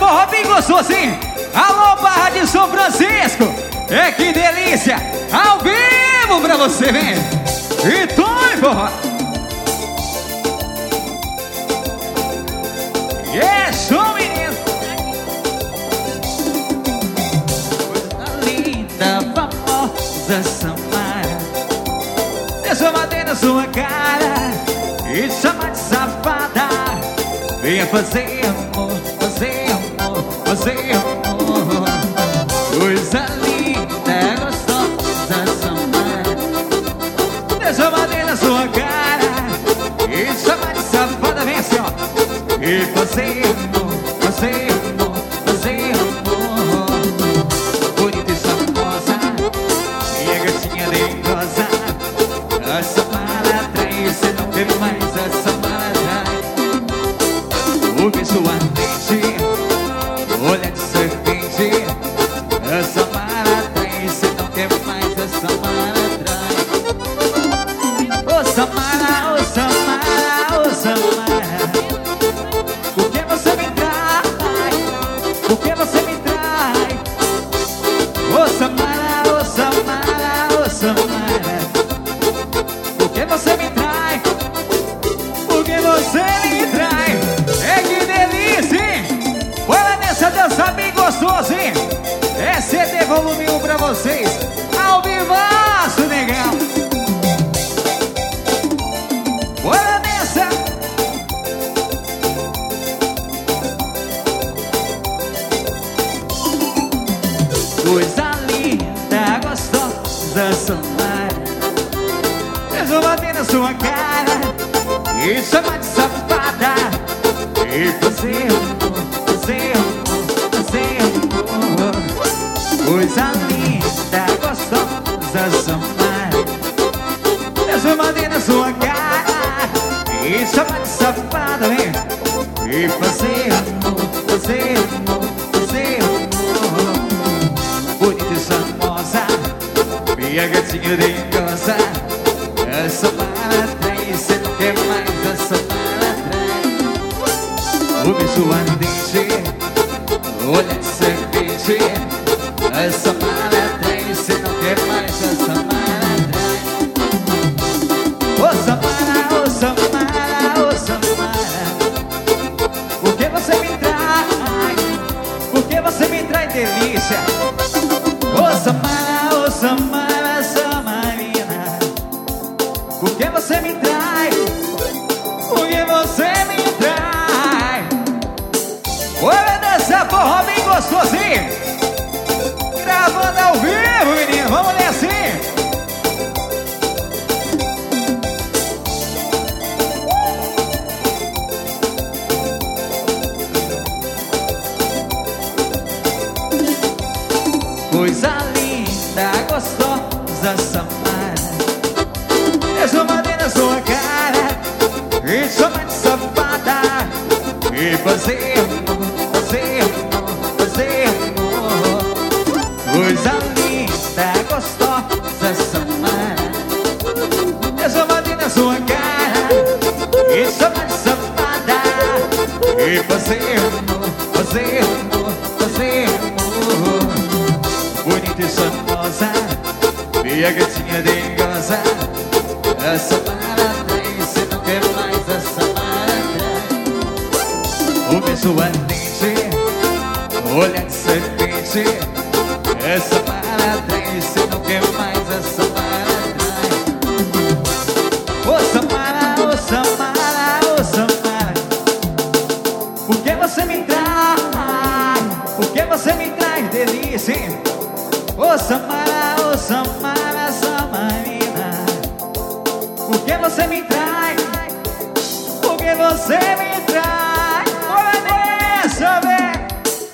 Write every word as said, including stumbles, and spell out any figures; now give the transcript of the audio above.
forró bem gostosinho. Alô, Barra de São Francisco. É que delícia. Ao vivo pra você, vem. E tome forró. É show, menino. Coisa linda, famosa Samara. Deixa eu bater na sua cara e chama de safada. Venha fazer amor, fazer amor, fazer amor. Coisa linda, gostosa Samara. Deixa eu bater na sua cara e chama de safada. Vem assim, ó. E fazer amor, fazer amor, fazer amor. Bonita e charmosa, minha gatinha dengosa. A Samara atrai, você não vê mais a Samara atrai. O beijo ardente, olhar de serpente. A Samara atrai, você não quer mais a Samara atrai. Ô Samara, ô Samara, ô Samara. Por que você me trai? Por que você me trai? Ô Samara, ô Samara, ô Samara. Por que você me trai? Por que você me trai? É que delícia, hein? Bora nessa dança bem gostosa, hein? É C D volume um pra vocês. Ao vivaço, negão. Bora nessa. Coisa linda, gostosa Samara. Deixa eu bater na sua cara e chama de safada. E fazer amor, fazer amor, fazer amor. Coisa linda, gostosa Samara. Deixa eu bater na sua cara e chama de safada, vem. E fazer amor, fazer amor, fazer amor. Bonita e charmosa, minha gatinha dengosa. A Samara atrai, você não quer mais a Samara atrai. O beijo ardente, olhar de serpente. A Samara atrai, você não quer mais a Samara atrai. Ô Samara, ô Samara, ô Samara. Por que você me trai? Por que você me trai, delícia? Ô Samara, ô Samara, Samarina. Por que você me trai? Por que você me trai? Olha dessa forró bem gostosinho. Gravando ao vivo, menino. Vamos ler assim. Coisa linda, gostosa Samara. Deixa eu bater na sua cara e chama de safada. E fazer amor, fazer amor, fazer amor. Coisa linda, gostosa Samara. Deixa eu bater na sua cara e chama de safada. E fazer amor, fazer amor, fazer amor. Bonita e charmosa, minha gatinha dengosa. A Samara atrai, você não quer mais a Samara atrai. O beijo ardente, olhar de serpente. A Samara atrai, você não quer mais a Samara atrai. Ô Samara, ô Samara, ô Samara. Por que você me trai? Por que você me trai, delícia, hein? Ô Samara, ô Samara, Samarina. Por que você me trai? Por que você me